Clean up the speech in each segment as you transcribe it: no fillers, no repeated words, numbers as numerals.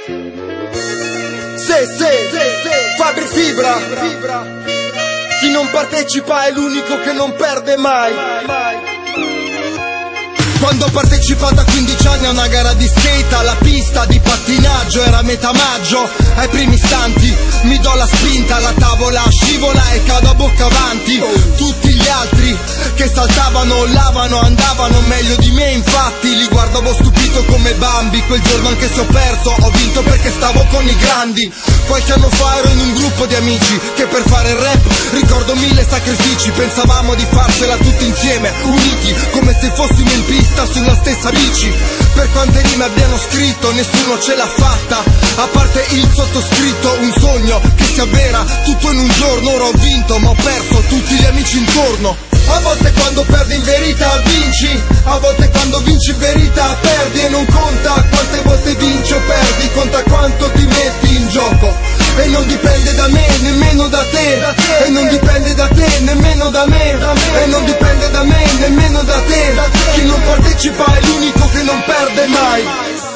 Fabri Fibra. Chi non partecipa è l'unico che non perde mai. Quando ho partecipato a 15 anni a una gara di skate, alla pista di pattinaggio, era metà maggio, ai primi istanti mi do la spinta, la tavola scivola e cado a bocca avanti. Tutti gli altri che saltavano, lavano, andavano meglio di me, infatti li guardavo stupito come Bambi. Quel giorno anche se ho perso, ho vinto perché stavo con i grandi. Qualche anno fa ero in un gruppo di amici che per fare il rap ricordo 1000 sacrifici. Pensavamo di farcela tutti insieme, uniti, come se fossimo in pista sulla stessa bici. Per quante rime abbiano scritto, nessuno ce l'ha fatta, a parte il sottoscritto. Un sogno che si avvera tutto in un giorno. Ora ho vinto ma ho perso tutti gli amici intorno. A volte quando perdi in verità vinci, a volte quando vinci in verità perdi. E non conta quante volte vinci o perdi, conta quanto ti metti in gioco. E non dipende da me, nemmeno da te. E non dipende da te, nemmeno da me. E non dipende da me, nemmeno da te. Chi non partecipa è l'unico che non perde mai.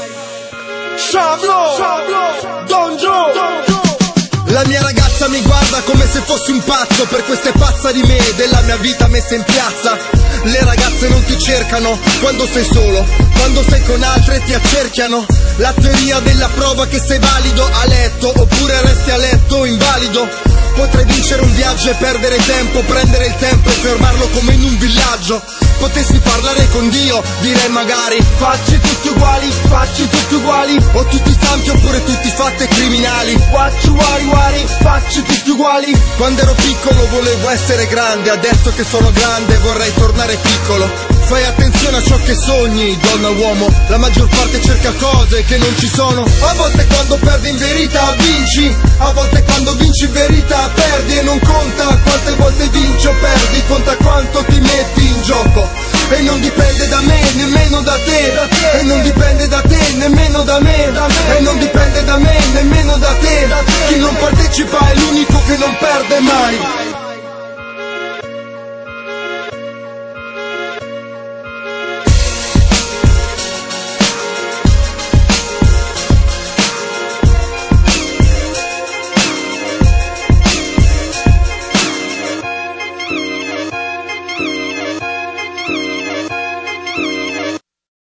Shablo, Don Joe. La mia ragazza mi guarda come se fossi un pazzo per queste pazza di me, della mia vita messa in piazza. Le ragazze non ti cercano quando sei solo, quando sei con altre ti accerchiano. La teoria della prova che sei valido a letto, oppure resti a letto invalido. Potrei vincere un viaggio e perdere tempo, prendere il tempo e fermarlo come in un villaggio. Potessi parlare con Dio, direi magari facci tutti uguali, facci tutti uguali. O tutti santi oppure tutti fatti e criminali. Facci uguali, facci tutti uguali. Quando ero piccolo volevo essere grande, adesso che sono grande vorrei tornare piccolo. Fai attenzione a ciò che sogni, donna uomo, la maggior parte cerca cose che non ci sono. A volte quando perdi in verità vinci, a volte quando vinci in verità perdi. E non conta quante volte vinci o perdi, conta quanto ti metti in gioco. E non dipende da me, nemmeno da te. E non dipende da te, nemmeno da me. E non dipende da me, nemmeno da te. Chi non partecipa è l'unico che non perde mai.